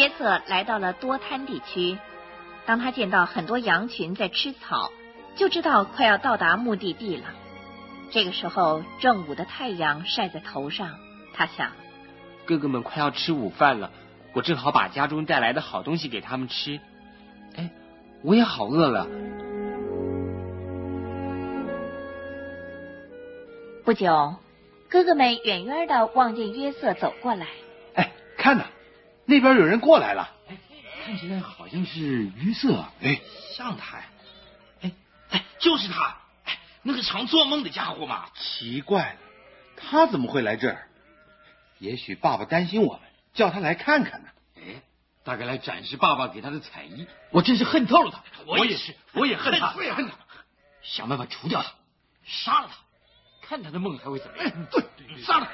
约瑟来到了多滩地区，当他见到很多羊群在吃草，就知道快要到达目的地了。这个时候正午的太阳晒在头上，他想， 哥哥们快要吃午饭了，我正好把家中带来的好东西给他们吃。哎，我也好饿了。 不久，哥哥们远远的望见约瑟走过来。 哎，看呐，那边有人过来了。 哎，看起来好像是约瑟。 哎， 像他呀。哎，就是他。哎，那个常做梦的家伙嘛。 奇怪了，他怎么会来这儿？也许爸爸担心我们，叫他来看看呢。 哎，大概来展示爸爸给他的彩衣。我真是恨透了他。 我也是， 我也恨他， 我也恨他。 想办法除掉他，杀了他，看他的梦还会怎么样？ 对，杀了他。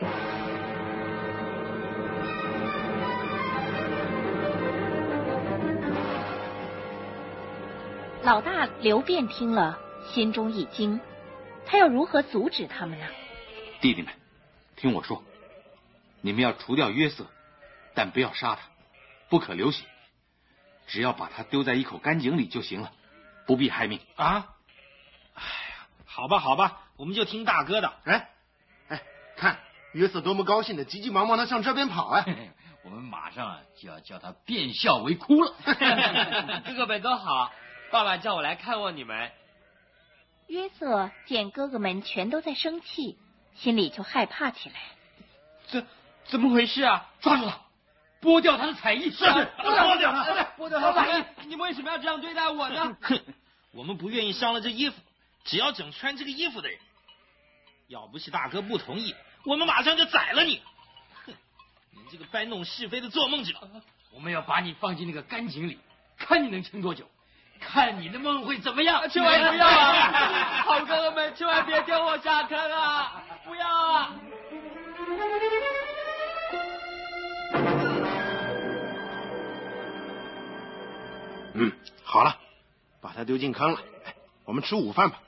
老大刘辩听了，心中一惊，他要如何阻止他们呢？ 弟弟们，听我说，你们要除掉约瑟，但不要杀他，不可流血，只要把他丢在一口干井里就行了，不必害命啊！哎呀，好吧，我们就听大哥的。 哎，看约瑟多么高兴的，急急忙忙的向这边跑啊！ 我们马上就要叫他变笑为哭了。 哥哥们都好，爸爸叫我来看望你们。 约瑟见哥哥们全都在生气，心里就害怕起来。 怎么回事啊？ 抓住他，剥掉他的彩衣。 是，剥掉他，剥掉他的彩衣。 你们为什么要这样对待我呢？ 哼，我们不愿意伤了这衣服，只要整穿这个衣服的人。要不是大哥不同意，我们马上就宰了你。哼，你这个搬弄是非的做梦者！ 我们要把你放进那个干井里，看你能撑多久，看你的梦会怎么样。 千万不要啊！好哥哥们，千万别丢我下坑啊！不要啊！ 好了，把他丢进坑了。我们吃午饭吧。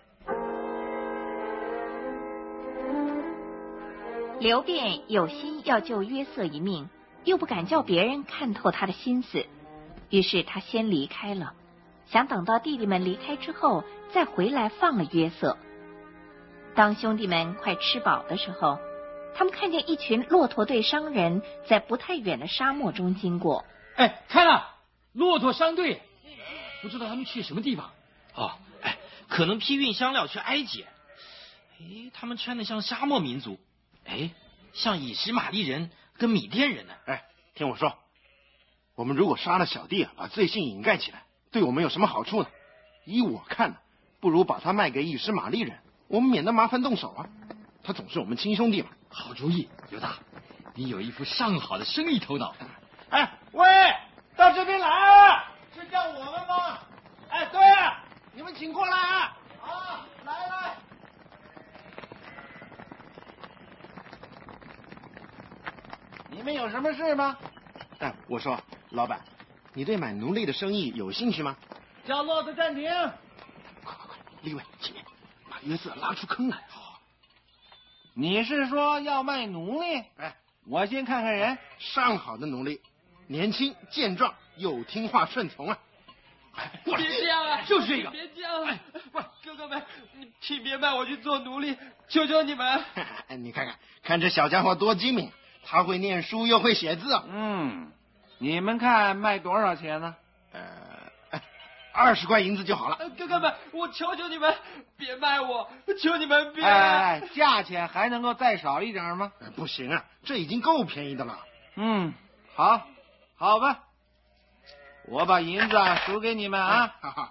刘辩有心要救约瑟一命，又不敢叫别人看透他的心思，于是他先离开了，想等到弟弟们离开之后再回来放了约瑟。当兄弟们快吃饱的时候，他们看见一群骆驼队商人在不太远的沙漠中经过。 哎，看了，骆驼商队，不知道他们去什么地方。 哦，哎，可能批运香料去埃及。哎，他们穿的像沙漠民族。哎，像以实玛利人跟米甸人呢。 哎，听我说，我们如果杀了小弟啊，把罪行掩盖起来，对我们有什么好处呢？依我看呢，不如把他卖给以实玛利人，我们免得麻烦动手啊。他总是我们亲兄弟嘛。 好主意，犹大，你有一副上好的生意头脑。 哎，喂，到这边来啊！是叫我们吗？哎，对啊，你们请过来啊！啊，来。你们有什么事吗？ 我说，老板，你对买奴隶的生意有兴趣吗？ 叫骆驼暂停！ 快，立位，前面把约瑟拉出坑来。 你是说要卖奴隶？ 哎， 我先看看人。 上好的奴隶，年轻健壮，又听话顺从啊！ 别这样啊！ 就是这个。 别这样啊！哥哥们，请别卖我去做奴隶，求求你们！ 你看这小家伙多精明，他会念书又会写字。 你们看卖多少钱呢 ？20块银子就好了。 哥哥们，我求求你们，别卖我，求你们别！ 哎，价钱还能够再少一点吗？ 不行啊，这已经够便宜的了。 好吧，我把银子数给你们啊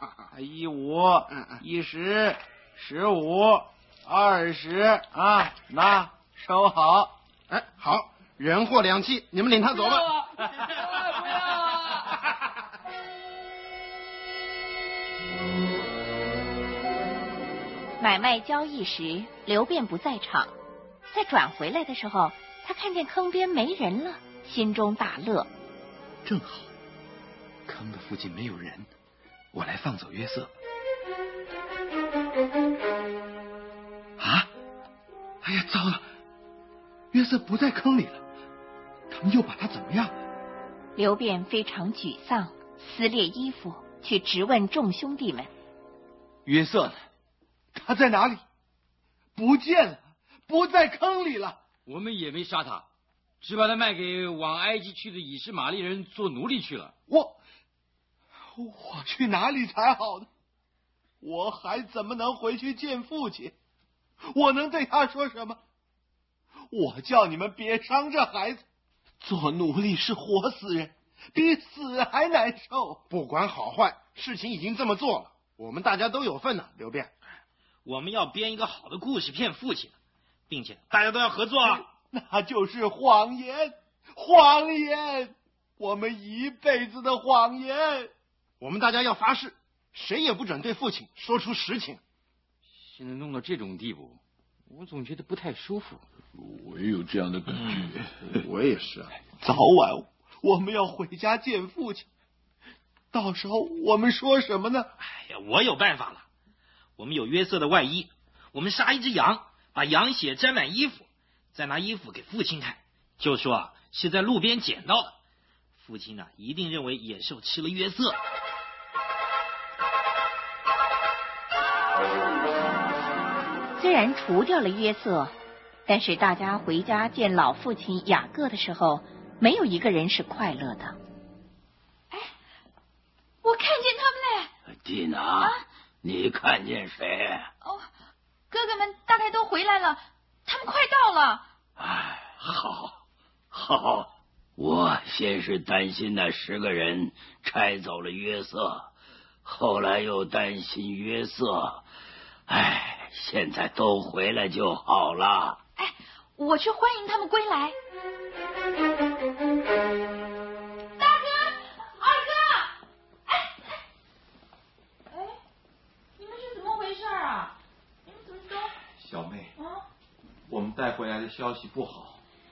，15、10、15、20啊，那收好。 哎，好，人货两讫，你们领他走吧。 不要啊！ 买卖交易时，刘辩不在场。再转回来的时候，他看见坑边没人了，心中大乐。 正好，坑的附近没有人，我来放走约瑟。啊！哎呀，糟了！约瑟不在坑里了，他们又把他怎么样？ 刘辩非常沮丧，撕裂衣服，去质问众兄弟们： 约瑟呢？他在哪里？不见了，不在坑里了。 我们也没杀他，只把他卖给往埃及去的以实玛利人做奴隶去了。 我去哪里才好呢？我还怎么能回去见父亲？我能对他说什么？我叫你们别伤这孩子，做奴隶是活死人，比死还难受。 不管好坏，事情已经这么做了，我们大家都有份呢。刘辩， 我们要编一个好的故事骗父亲，并且大家都要合作啊。 那就是谎言，谎言，我们一辈子的谎言。 我们大家要发誓，谁也不准对父亲说出实情。 现在弄到这种地步，我总觉得不太舒服。 我也有这样的感觉。 我也是啊。 早晚我们要回家见父亲，到时候我们说什么呢？ 哎呀，我有办法了。我们有约瑟的外衣，我们杀一只羊，把羊血沾满衣服，再拿衣服给父亲看，就说是在路边捡到的。父亲呢，一定认为野兽吃了约瑟。 虽然除掉了约瑟，但是大家回家见老父亲雅各的时候，没有一个人是快乐的。 哎，我看见他们嘞！ 蒂娜，你看见谁？ 哦，哥哥们大概都回来了，他们快到了。 哎，好，我先是担心那10个人拆走了约瑟，后来又担心约瑟，哎，现在都回来就好了。 哎，我去欢迎他们归来。大哥，二哥，哎，你们是怎么回事啊？你们怎么都…… 小妹，我们带回来的消息不好。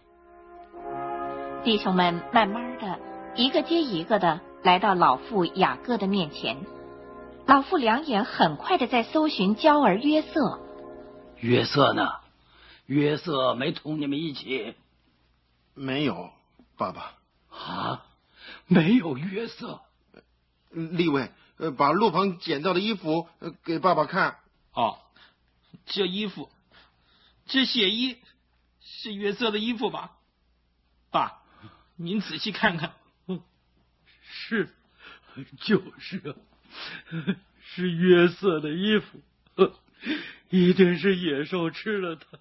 弟兄们慢慢的，一个接一个的来到老父雅各的面前。老父两眼很快的在搜寻娇儿约瑟。 约瑟呢？约瑟没同你们一起？ 没有，爸爸。 啊，没有约瑟。 利位，把路旁捡到的衣服给爸爸看。 哦，这衣服，这血衣是约瑟的衣服吧？爸，您仔细看看。 是，就是是约瑟的衣服，一定是野兽吃了它。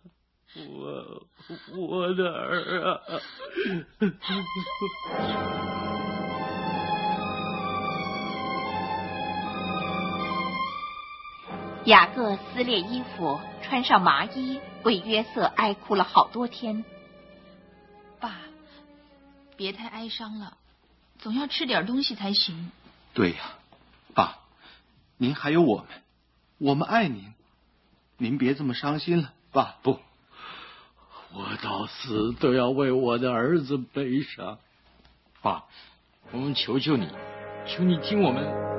我的儿啊！ 雅各撕裂衣服，穿上麻衣，为约瑟哀哭了好多天。 爸，别太哀伤了，总要吃点东西才行。 对呀，爸，您还有我们爱您，您别这么伤心了，爸。 不，我到死都要为我的儿子悲伤。 爸，我们求求你，求你听我们